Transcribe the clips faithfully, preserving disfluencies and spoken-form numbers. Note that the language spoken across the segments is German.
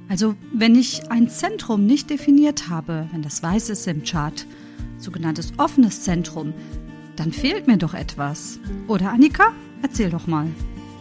Also wenn ich ein Zentrum nicht definiert habe, wenn das weiß ist im Chart, sogenanntes offenes Zentrum, dann fehlt mir doch etwas. Oder Annika? Erzähl doch mal.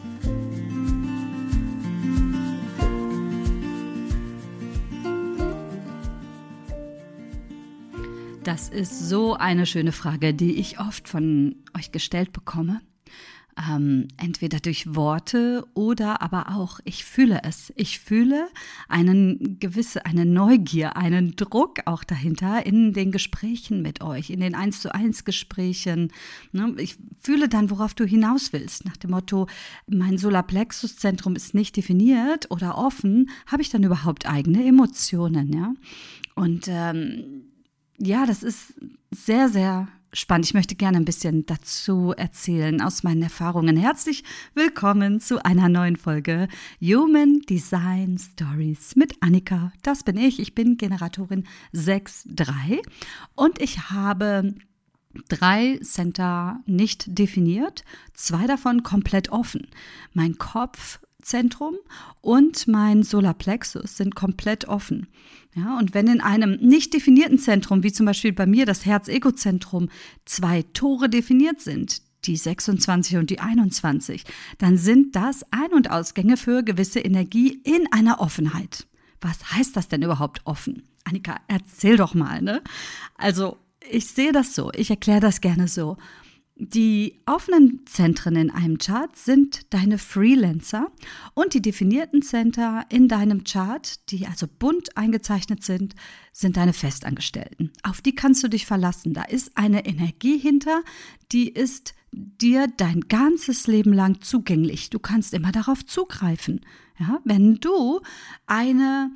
Das ist so eine schöne Frage, die ich oft von euch gestellt bekomme. Ähm, entweder durch Worte oder aber auch, ich fühle es. Ich fühle einen gewisse, eine Neugier, einen Druck auch dahinter in den Gesprächen mit euch, in den eins zu eins Gesprächen. Ne? Ich fühle dann, worauf du hinaus willst. Nach dem Motto, mein Solarplexus-Zentrum ist nicht definiert oder offen, habe ich dann überhaupt eigene Emotionen? Ja? Und ähm, ja, das ist sehr, sehr spannend. Ich möchte gerne ein bisschen dazu erzählen aus meinen Erfahrungen. Herzlich willkommen zu einer neuen Folge Human Design Stories mit Annika. Das bin ich. Ich bin Generatorin sechs drei und ich habe drei Center nicht definiert, zwei davon komplett offen. Mein Kopfzentrum und mein Solarplexus sind komplett offen. Ja, und wenn in einem nicht definierten Zentrum, wie zum Beispiel bei mir das Herz-Ego-Zentrum, zwei Tore definiert sind, die sechsundzwanzig und die einundzwanzig, dann sind das Ein- und Ausgänge für gewisse Energie in einer Offenheit. Was heißt das denn überhaupt offen? Annika, erzähl doch mal, ne? Also, ich sehe das so, ich erkläre das gerne so. Die offenen Zentren in einem Chart sind deine Freelancer und die definierten Center in deinem Chart, die also bunt eingezeichnet sind, sind deine Festangestellten. Auf die kannst du dich verlassen. Da ist eine Energie hinter, die ist dir dein ganzes Leben lang zugänglich. Du kannst immer darauf zugreifen. Ja, wenn du eine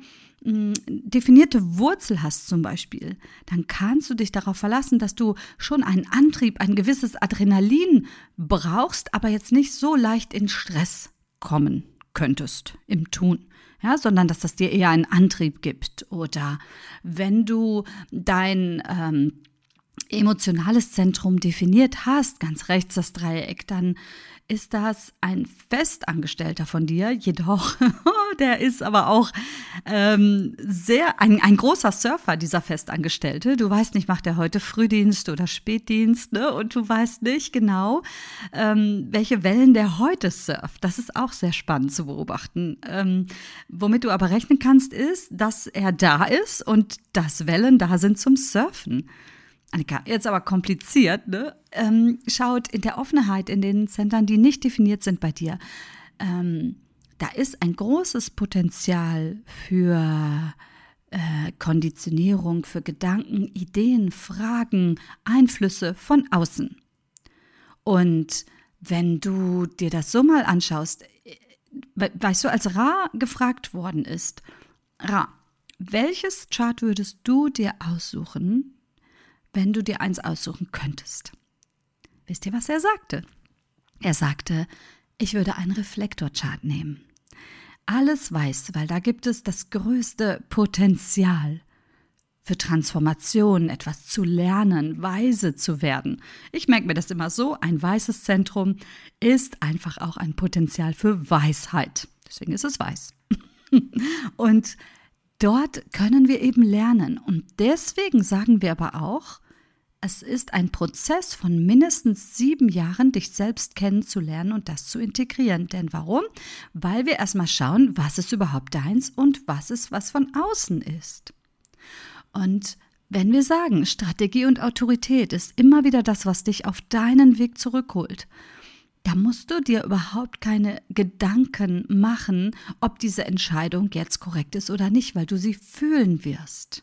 definierte Wurzel hast zum Beispiel, dann kannst du dich darauf verlassen, dass du schon einen Antrieb, ein gewisses Adrenalin brauchst, aber jetzt nicht so leicht in Stress kommen könntest im Tun, ja, sondern dass das dir eher einen Antrieb gibt. Oder wenn du dein ähm, emotionales Zentrum definiert hast, ganz rechts das Dreieck, dann ist das ein Festangestellter von dir, jedoch, der ist aber auch ähm, sehr, ein, ein großer Surfer, dieser Festangestellte. Du weißt nicht, macht er heute Frühdienst oder Spätdienst, ne? Und du weißt nicht genau, ähm, welche Wellen der heute surft. Das ist auch sehr spannend zu beobachten. Ähm, womit du aber rechnen kannst, ist, dass er da ist und dass Wellen da sind zum Surfen. Annika, jetzt aber kompliziert, ne? Ähm, schaut in der Offenheit, in den Centern, die nicht definiert sind bei dir, ähm, da ist ein großes Potenzial für äh, Konditionierung, für Gedanken, Ideen, Fragen, Einflüsse von außen. Und wenn du dir das so mal anschaust, weißt du, als Ra gefragt worden ist, Ra, welches Chart würdest du dir aussuchen, wenn du dir eins aussuchen könntest? Wisst ihr, was er sagte? Er sagte, ich würde einen Reflektorchart nehmen. Alles weiß, weil da gibt es das größte Potenzial für Transformation, etwas zu lernen, weise zu werden. Ich merke mir das immer so, ein weißes Zentrum ist einfach auch ein Potenzial für Weisheit. Deswegen ist es weiß. Und dort können wir eben lernen. Und deswegen sagen wir aber auch, es ist ein Prozess von mindestens sieben Jahren, dich selbst kennenzulernen und das zu integrieren. Denn warum? Weil wir erstmal schauen, was ist überhaupt deins und was ist, was von außen ist. Und wenn wir sagen, Strategie und Autorität ist immer wieder das, was dich auf deinen Weg zurückholt, da musst du dir überhaupt keine Gedanken machen, ob diese Entscheidung jetzt korrekt ist oder nicht, weil du sie fühlen wirst.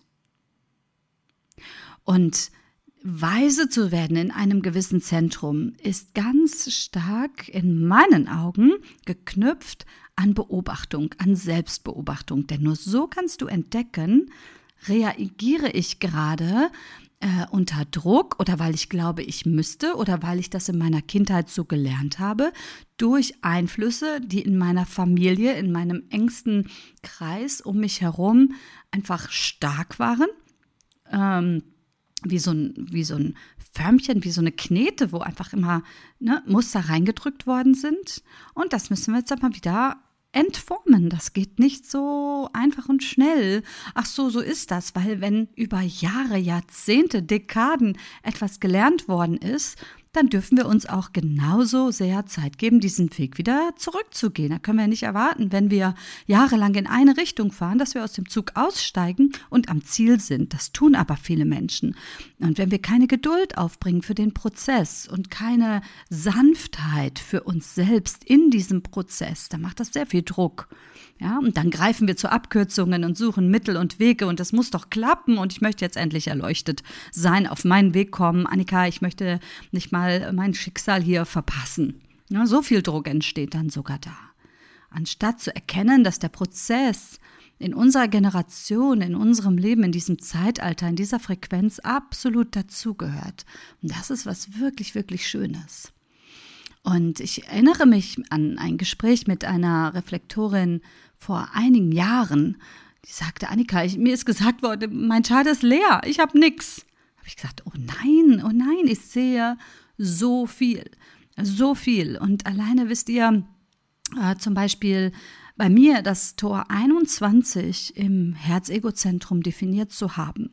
Und weise zu werden in einem gewissen Zentrum ist ganz stark in meinen Augen geknüpft an Beobachtung, an Selbstbeobachtung. Denn nur so kannst du entdecken, reagiere ich gerade äh, unter Druck oder weil ich glaube, ich müsste oder weil ich das in meiner Kindheit so gelernt habe, durch Einflüsse, die in meiner Familie, in meinem engsten Kreis um mich herum einfach stark waren. Ähm, Wie so, ein, wie so ein Förmchen, wie so eine Knete, wo einfach immer ne, Muster reingedrückt worden sind. Und das müssen wir jetzt aber wieder entformen. Das geht nicht so einfach und schnell. Ach so, so ist das, weil wenn über Jahre, Jahrzehnte, Dekaden etwas gelernt worden ist, dann dürfen wir uns auch genauso sehr Zeit geben, diesen Weg wieder zurückzugehen. Da können wir nicht erwarten, wenn wir jahrelang in eine Richtung fahren, dass wir aus dem Zug aussteigen und am Ziel sind. Das tun aber viele Menschen. Und wenn wir keine Geduld aufbringen für den Prozess und keine Sanftheit für uns selbst in diesem Prozess, dann macht das sehr viel Druck. Ja, und dann greifen wir zu Abkürzungen und suchen Mittel und Wege und das muss doch klappen und ich möchte jetzt endlich erleuchtet sein, auf meinen Weg kommen. Annika, ich möchte nicht mal mein Schicksal hier verpassen. Ja, so viel Druck entsteht dann sogar da. Anstatt zu erkennen, dass der Prozess in unserer Generation, in unserem Leben, in diesem Zeitalter, in dieser Frequenz absolut dazugehört. Und das ist was wirklich, wirklich Schönes. Und ich erinnere mich an ein Gespräch mit einer Reflektorin vor einigen Jahren. Die sagte, Annika, ich, mir ist gesagt worden, mein Chart ist leer, ich habe nichts. Habe ich gesagt, oh nein, oh nein, ich sehe so viel, so viel. Und alleine wisst ihr, äh, zum Beispiel bei mir das Tor einundzwanzig im Herz-Ego-Zentrum definiert zu haben.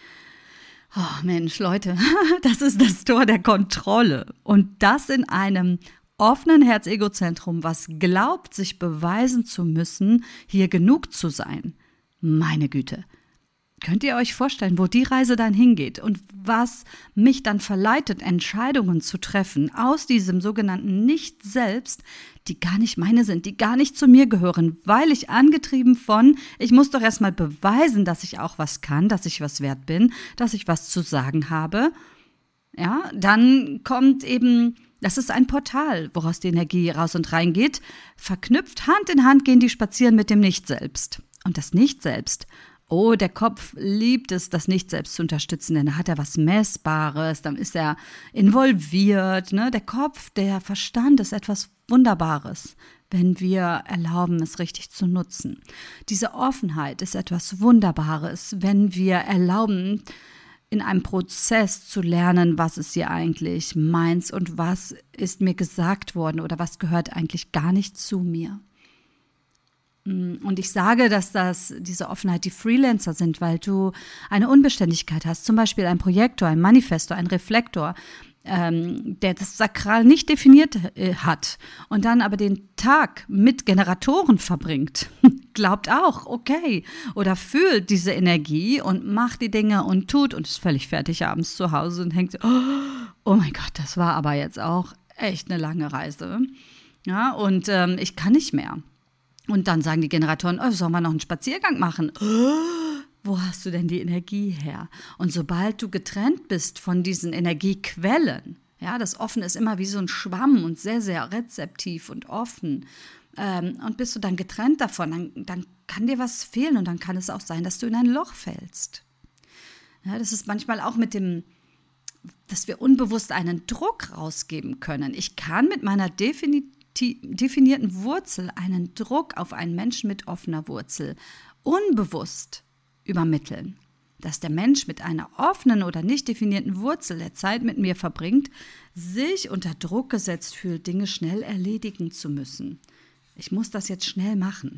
Oh Mensch, Leute, das ist das Tor der Kontrolle. Und das in einem offenen Herz-Ego-Zentrum, was glaubt, sich beweisen zu müssen, hier genug zu sein. Meine Güte. Könnt ihr euch vorstellen, wo die Reise dann hingeht und was mich dann verleitet, Entscheidungen zu treffen aus diesem sogenannten Nicht-Selbst, die gar nicht meine sind, die gar nicht zu mir gehören, weil ich angetrieben von, ich muss doch erstmal beweisen, dass ich auch was kann, dass ich was wert bin, dass ich was zu sagen habe. Ja, dann kommt eben, das ist ein Portal, woraus die Energie raus und rein geht. Verknüpft, Hand in Hand gehen die spazieren mit dem Nicht-Selbst. Und das Nicht-Selbst, oh, der Kopf liebt es, das Nicht-Selbst zu unterstützen, denn da hat er was Messbares, dann ist er involviert. Ne? Der Kopf, der Verstand ist etwas Wunderbares, wenn wir erlauben, es richtig zu nutzen. Diese Offenheit ist etwas Wunderbares, wenn wir erlauben, in einem Prozess zu lernen, was ist hier eigentlich meins und was ist mir gesagt worden oder was gehört eigentlich gar nicht zu mir. Und ich sage, dass das diese Offenheit die Freelancer sind, weil du eine Unbeständigkeit hast, zum Beispiel ein Projektor, ein Manifestor, ein Reflektor, ähm, der das Sakral nicht definiert äh, hat und dann aber den Tag mit Generatoren verbringt, glaubt auch, okay, oder fühlt diese Energie und macht die Dinge und tut und ist völlig fertig abends zu Hause und denkt, oh, oh mein Gott, das war aber jetzt auch echt eine lange Reise. Ja, und ähm, ich kann nicht mehr. Und dann sagen die Generatoren, oh, sollen wir noch einen Spaziergang machen? Oh, wo hast du denn die Energie her? Und sobald du getrennt bist von diesen Energiequellen, ja, das Offen ist immer wie so ein Schwamm und sehr, sehr rezeptiv und offen. Ähm, und bist du dann getrennt davon, dann, dann kann dir was fehlen und dann kann es auch sein, dass du in ein Loch fällst. Ja, das ist manchmal auch mit dem, dass wir unbewusst einen Druck rausgeben können. Ich kann mit meiner Definition definierten Wurzel einen Druck auf einen Menschen mit offener Wurzel unbewusst übermitteln. Dass der Mensch mit einer offenen oder nicht definierten Wurzel der Zeit mit mir verbringt, sich unter Druck gesetzt fühlt, Dinge schnell erledigen zu müssen. Ich muss das jetzt schnell machen.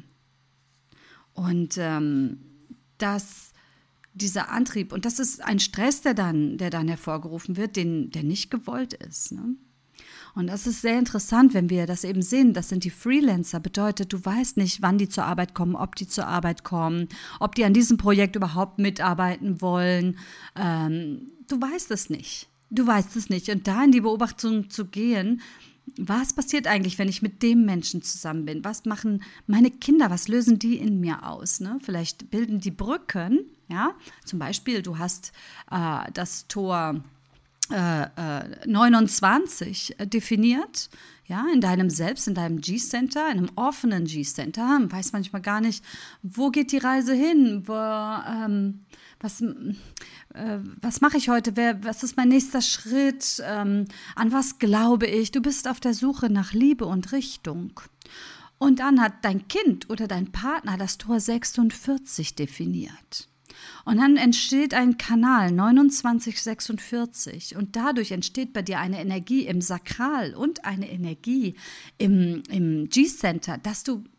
Und ähm, dass dieser Antrieb, und das ist ein Stress, der dann, der dann hervorgerufen wird, den, der nicht gewollt ist, ne? Und das ist sehr interessant, wenn wir das eben sehen. Das sind die Freelancer. Bedeutet, du weißt nicht, wann die zur Arbeit kommen, ob die zur Arbeit kommen, ob die an diesem Projekt überhaupt mitarbeiten wollen. Ähm, du weißt es nicht. Du weißt es nicht. Und da in die Beobachtung zu gehen, was passiert eigentlich, wenn ich mit dem Menschen zusammen bin? Was machen meine Kinder? Was lösen die in mir aus? Ne? Vielleicht bilden die Brücken. Ja? Zum Beispiel, du hast äh, das Tor Äh, äh, neunundzwanzig definiert, ja, in deinem Selbst, in deinem G-Center, in einem offenen G-Center, man weiß manchmal gar nicht, wo geht die Reise hin, wo, ähm, was, äh, was mache ich heute, Wer, was ist mein nächster Schritt, ähm, an was glaube ich, du bist auf der Suche nach Liebe und Richtung. Und dann hat dein Kind oder dein Partner das Tor sechsundvierzig definiert. Und dann entsteht ein Kanal neunundzwanzig sechsundvierzig und dadurch entsteht bei dir eine Energie im Sakral und eine Energie im, im G-Center, dass du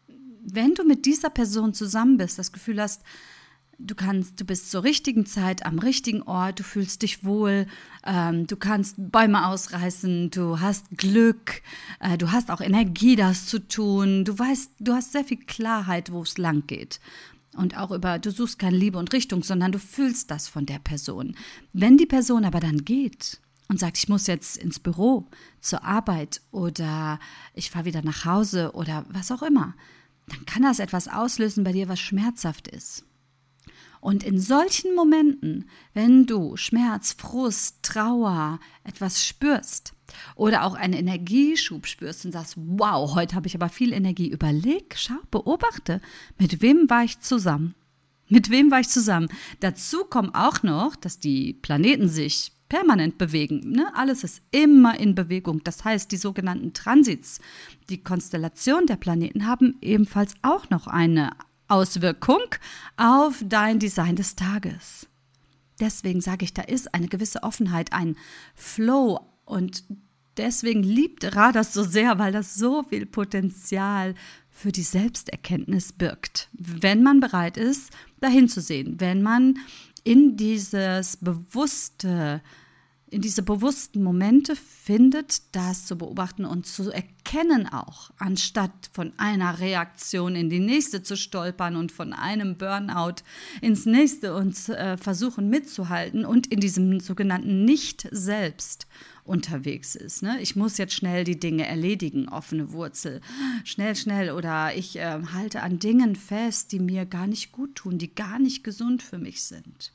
wenn du mit dieser Person zusammen bist, das Gefühl hast, du kannst, du bist zur richtigen Zeit am richtigen Ort, du fühlst dich wohl, ähm, du kannst Bäume ausreißen, du hast Glück, äh, du hast auch Energie, das zu tun, du weißt, du hast sehr viel Klarheit, wo es lang geht. Und auch über, du suchst keine Liebe und Richtung, sondern du fühlst das von der Person. Wenn die Person aber dann geht und sagt, ich muss jetzt ins Büro, zur Arbeit oder ich fahre wieder nach Hause oder was auch immer, dann kann das etwas auslösen bei dir, was schmerzhaft ist. Und in solchen Momenten, wenn du Schmerz, Frust, Trauer, etwas spürst oder auch einen Energieschub spürst und sagst, wow, heute habe ich aber viel Energie, überleg, schau, beobachte, mit wem war ich zusammen? Mit wem war ich zusammen? Dazu kommt auch noch, dass die Planeten sich permanent bewegen. Ne? Alles ist immer in Bewegung. Das heißt, die sogenannten Transits, die Konstellation der Planeten haben ebenfalls auch noch eine Auswirkung auf dein Design des Tages. Deswegen sage ich, da ist eine gewisse Offenheit, ein Flow und deswegen liebt Ra das so sehr, weil das so viel Potenzial für die Selbsterkenntnis birgt. Wenn man bereit ist, dahin zu sehen, wenn man in dieses bewusste in diese bewussten Momente findet, das zu beobachten und zu erkennen auch, anstatt von einer Reaktion in die nächste zu stolpern und von einem Burnout ins nächste und äh, versuchen mitzuhalten und in diesem sogenannten Nicht-Selbst unterwegs ist. Ne? Ich muss jetzt schnell die Dinge erledigen, offene Wurzel, schnell, schnell oder ich äh, halte an Dingen fest, die mir gar nicht gut tun, die gar nicht gesund für mich sind.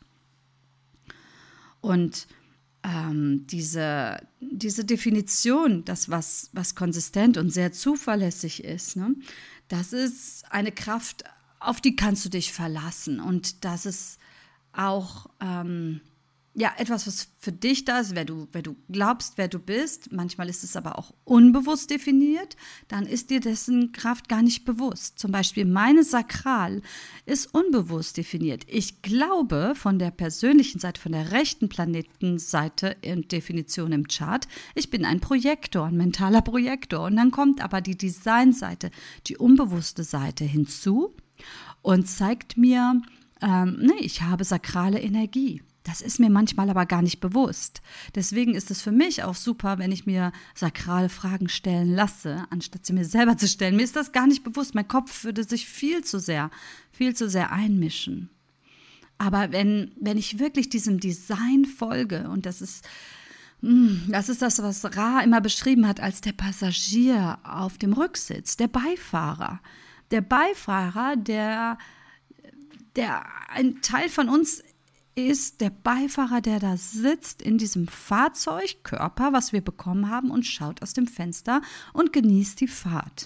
Und Ähm, diese, diese Definition, das was, was konsistent und sehr zuverlässig ist, ne, das ist eine Kraft, auf die kannst du dich verlassen und das ist auch ähm, ja, etwas, was für dich da ist, wer du, wer du glaubst, wer du bist. Manchmal ist es aber auch unbewusst definiert, dann ist dir dessen Kraft gar nicht bewusst. Zum Beispiel meine Sakral ist unbewusst definiert. Ich glaube von der persönlichen Seite, von der rechten Planetenseite in Definition im Chart, ich bin ein Projektor, ein mentaler Projektor. Und dann kommt aber die Designseite, die unbewusste Seite hinzu und zeigt mir, ähm, nee, ich habe sakrale Energie. Das ist mir manchmal aber gar nicht bewusst. Deswegen ist es für mich auch super, wenn ich mir sakrale Fragen stellen lasse, anstatt sie mir selber zu stellen. Mir ist das gar nicht bewusst. Mein Kopf würde sich viel zu sehr, viel zu sehr einmischen. Aber wenn, wenn ich wirklich diesem Design folge, und das ist, das ist das, was Ra immer beschrieben hat als der Passagier auf dem Rücksitz, der Beifahrer. Der Beifahrer, der, der ein Teil von uns ist der Beifahrer, der da sitzt in diesem Fahrzeugkörper, was wir bekommen haben, und schaut aus dem Fenster und genießt die Fahrt.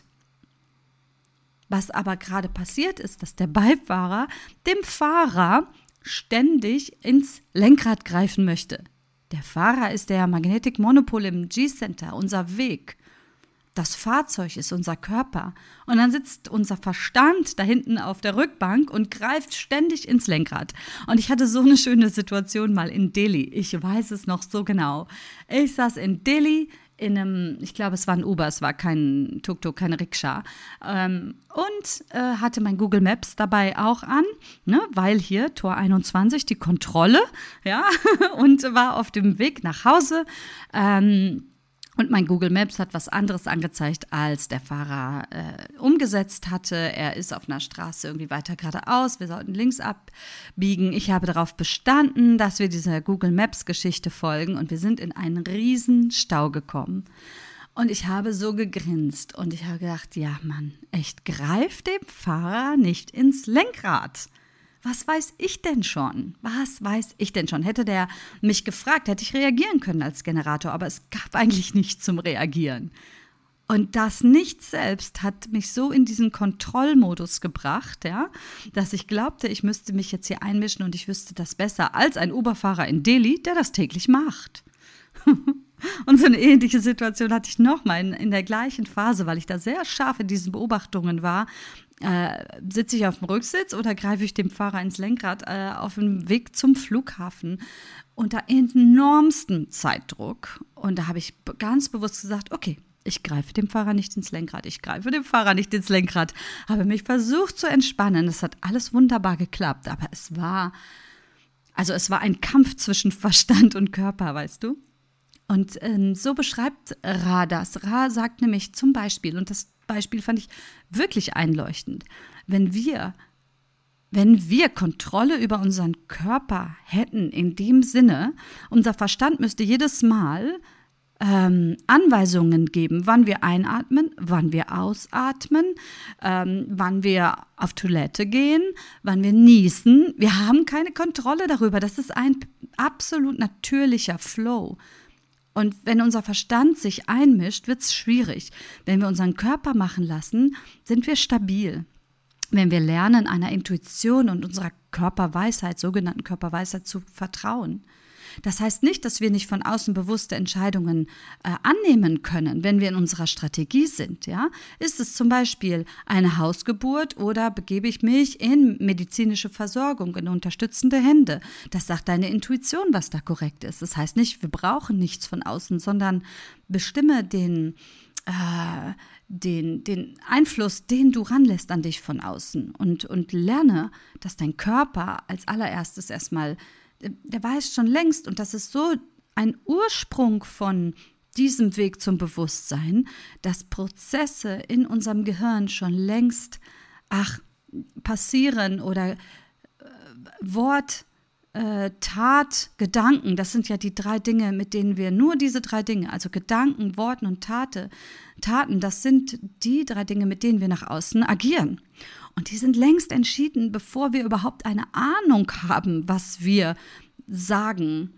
Was aber gerade passiert ist, dass der Beifahrer dem Fahrer ständig ins Lenkrad greifen möchte. Der Fahrer ist der Magnetic Monopol im G-Center, unser Weg. Das Fahrzeug ist unser Körper. Und dann sitzt unser Verstand da hinten auf der Rückbank und greift ständig ins Lenkrad. Und ich hatte so eine schöne Situation mal in Delhi. Ich weiß es noch so genau. Ich saß in Delhi in einem, ich glaube, es war ein Uber, es war kein Tuk-Tuk, keine Rikscha. Ähm, und äh, hatte mein Google Maps dabei auch an, ne, weil hier Tor einundzwanzig, die Kontrolle, ja, und war auf dem Weg nach Hause. Ähm, Und mein Google Maps hat was anderes angezeigt, als der Fahrer äh, umgesetzt hatte. Er ist auf einer Straße irgendwie weiter geradeaus. Wir sollten links abbiegen. Ich habe darauf bestanden, dass wir dieser Google Maps-Geschichte folgen. Und wir sind in einen riesen Stau gekommen. Und ich habe so gegrinst. Und ich habe gedacht, ja Mann, echt, greif dem Fahrer nicht ins Lenkrad. Was weiß ich denn schon? Was weiß ich denn schon? Hätte der mich gefragt, hätte ich reagieren können als Generator, aber es gab eigentlich nichts zum Reagieren. Und das Nichts selbst hat mich so in diesen Kontrollmodus gebracht, ja, dass ich glaubte, ich müsste mich jetzt hier einmischen und ich wüsste das besser als ein Uber-Fahrer in Delhi, der das täglich macht. Und so eine ähnliche Situation hatte ich nochmal in, in der gleichen Phase, weil ich da sehr scharf in diesen Beobachtungen war. Äh, sitze ich auf dem Rücksitz oder greife ich dem Fahrer ins Lenkrad äh, auf dem Weg zum Flughafen unter enormstem Zeitdruck. Und da habe ich ganz bewusst gesagt, okay, ich greife dem Fahrer nicht ins Lenkrad, ich greife dem Fahrer nicht ins Lenkrad, habe mich versucht zu entspannen. Es hat alles wunderbar geklappt, aber es war, also es war ein Kampf zwischen Verstand und Körper, weißt du? Und ähm, so beschreibt Ra das. Ra sagt nämlich zum Beispiel, und das Beispiel fand ich wirklich einleuchtend, wenn wir, wenn wir Kontrolle über unseren Körper hätten, in dem Sinne, unser Verstand müsste jedes Mal ähm, Anweisungen geben, wann wir einatmen, wann wir ausatmen, ähm, wann wir auf Toilette gehen, wann wir niesen. Wir haben keine Kontrolle darüber. Das ist ein absolut natürlicher Flow. Und wenn unser Verstand sich einmischt, wird es schwierig. Wenn wir unseren Körper machen lassen, sind wir stabil. Wenn wir lernen, einer Intuition und unserer Körperweisheit, sogenannten Körperweisheit, zu vertrauen. Das heißt nicht, dass wir nicht von außen bewusste Entscheidungen äh, annehmen können, wenn wir in unserer Strategie sind. Ja? Ist es zum Beispiel eine Hausgeburt oder begebe ich mich in medizinische Versorgung, in unterstützende Hände? Das sagt deine Intuition, was da korrekt ist. Das heißt nicht, wir brauchen nichts von außen, sondern bestimme den, äh, den, den Einfluss, den du ranlässt an dich von außen und, und lerne, dass dein Körper als allererstes erstmal, der weiß schon längst, und das ist so ein Ursprung von diesem Weg zum Bewusstsein, dass Prozesse in unserem Gehirn schon längst, ach, passieren oder äh, Wort, äh, Tat, Gedanken, das sind ja die drei Dinge, mit denen wir, nur diese drei Dinge, also Gedanken, Worten und Tate, Taten, das sind die drei Dinge, mit denen wir nach außen agieren. Und die sind längst entschieden, bevor wir überhaupt eine Ahnung haben, was wir sagen,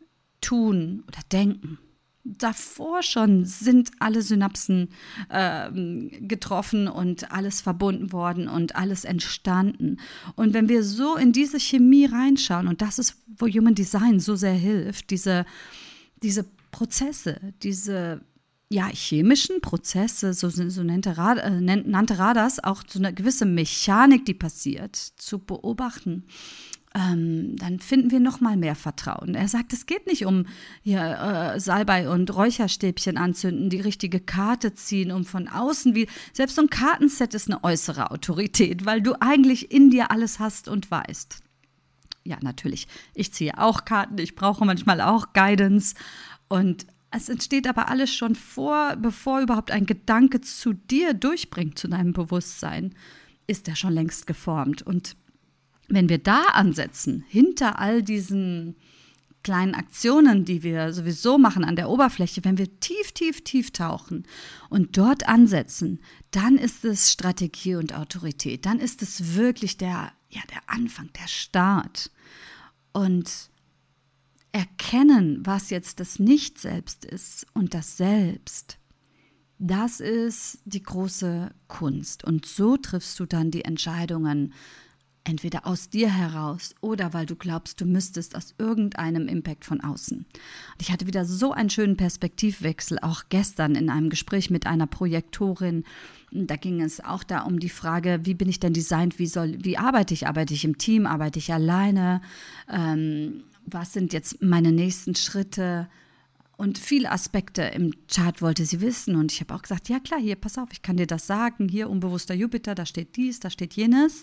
tun oder denken. Davor schon sind alle Synapsen äh, getroffen und alles verbunden worden und alles entstanden. Und wenn wir so in diese Chemie reinschauen, und das ist, wo Human Design so sehr hilft, diese, diese Prozesse, diese ja, chemischen Prozesse, so, so nannte, Ra, äh, nannte Ra das, auch so eine gewisse Mechanik, die passiert, zu beobachten, ähm, dann finden wir noch mal mehr Vertrauen. Er sagt, es geht nicht um hier, äh, Salbei und Räucherstäbchen anzünden, die richtige Karte ziehen, um von außen, wie selbst so ein Kartenset ist eine äußere Autorität, weil du eigentlich in dir alles hast und weißt. Ja, natürlich, ich ziehe auch Karten, ich brauche manchmal auch Guidance, und es entsteht aber alles schon vor, bevor überhaupt ein Gedanke zu dir durchbringt, zu deinem Bewusstsein, ist er schon längst geformt. Und wenn wir da ansetzen, hinter all diesen kleinen Aktionen, die wir sowieso machen an der Oberfläche, wenn wir tief, tief, tief tauchen und dort ansetzen, dann ist es Strategie und Autorität. Dann ist es wirklich der, ja, der Anfang, der Start. Und erkennen, was jetzt das Nicht-Selbst ist und das Selbst, das ist die große Kunst. Und so triffst du dann die Entscheidungen, entweder aus dir heraus oder weil du glaubst, du müsstest aus irgendeinem Impact von außen. Und ich hatte wieder so einen schönen Perspektivwechsel, auch gestern in einem Gespräch mit einer Projektorin. Da ging es auch da um die Frage, wie bin ich denn designt, wie soll, wie arbeite ich? Arbeite ich im Team, arbeite ich alleine? Ähm, was sind jetzt meine nächsten Schritte? Und viele Aspekte im Chart wollte sie wissen. Und ich habe auch gesagt, ja klar, hier, pass auf, ich kann dir das sagen. Hier unbewusster Jupiter, da steht dies, da steht jenes.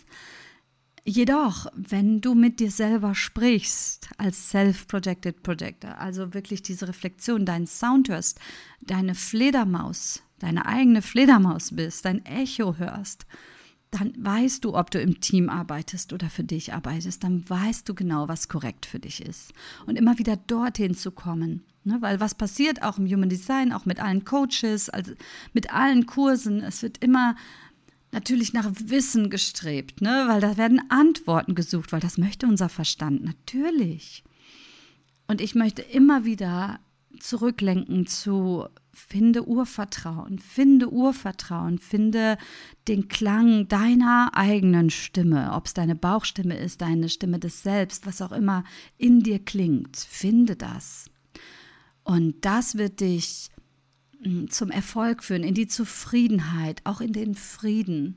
Jedoch, wenn du mit dir selber sprichst, als Self-Projected Projector, also wirklich diese Reflexion, deinen Sound hörst, deine Fledermaus, deine eigene Fledermaus bist, dein Echo hörst, dann weißt du, ob du im Team arbeitest oder für dich arbeitest. Dann weißt du genau, was korrekt für dich ist. Und immer wieder dorthin zu kommen. Ne? Weil was passiert auch im Human Design, auch mit allen Coaches, also mit allen Kursen, es wird immer natürlich nach Wissen gestrebt, ne? Weil da werden Antworten gesucht, weil das möchte unser Verstand, natürlich. Und ich möchte immer wieder zurücklenken zu finde Urvertrauen, finde Urvertrauen, finde den Klang deiner eigenen Stimme, ob es deine Bauchstimme ist, deine Stimme des Selbst, was auch immer in dir klingt, finde das. Und das wird dich zum Erfolg führen, in die Zufriedenheit, auch in den Frieden.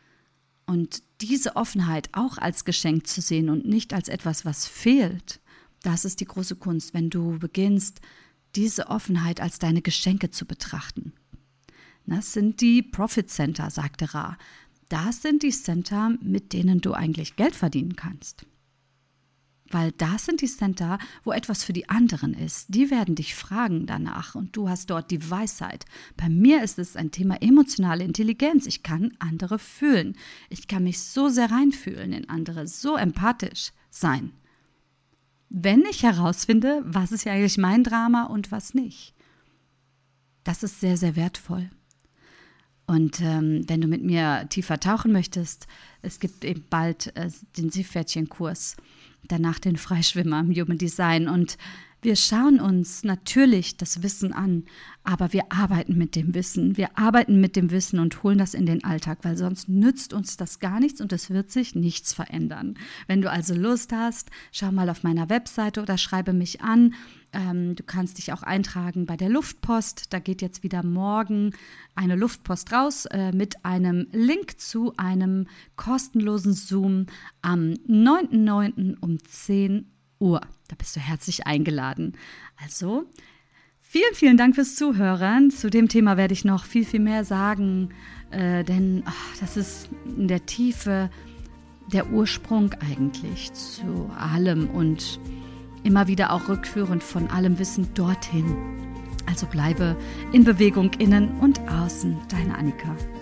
Und diese Offenheit auch als Geschenk zu sehen und nicht als etwas, was fehlt, das ist die große Kunst, wenn du beginnst, diese Offenheit als deine Geschenke zu betrachten. Das sind die Profit Center, sagte Ra. Das sind die Center, mit denen du eigentlich Geld verdienen kannst. Weil das sind die Center, wo etwas für die anderen ist. Die werden dich fragen danach und du hast dort die Weisheit. Bei mir ist es ein Thema emotionale Intelligenz. Ich kann andere fühlen. Ich kann mich so sehr reinfühlen in andere, so empathisch sein. Wenn ich herausfinde, was ist ja eigentlich mein Drama und was nicht. Das ist sehr, sehr wertvoll. Und ähm, wenn du mit mir tiefer tauchen möchtest, es gibt eben bald äh, den Seepferdchenkurs, danach den Freischwimmer im Human Design. Und wir schauen uns natürlich das Wissen an, aber wir arbeiten mit dem Wissen. Wir arbeiten mit dem Wissen und holen das in den Alltag, weil sonst nützt uns das gar nichts und es wird sich nichts verändern. Wenn du also Lust hast, schau mal auf meiner Webseite oder schreibe mich an. Ähm, du kannst dich auch eintragen bei der Luftpost. Da geht jetzt wieder morgen eine Luftpost raus äh, mit einem Link zu einem kostenlosen Zoom am neunten neunten um zehn Uhr. Da bist du herzlich eingeladen. Also, vielen, vielen Dank fürs Zuhören. Zu dem Thema werde ich noch viel, viel mehr sagen, äh, denn ach, das ist in der Tiefe der Ursprung eigentlich zu allem und immer wieder auch rückführend von allem Wissen dorthin. Also bleibe in Bewegung innen und außen. Deine Annika.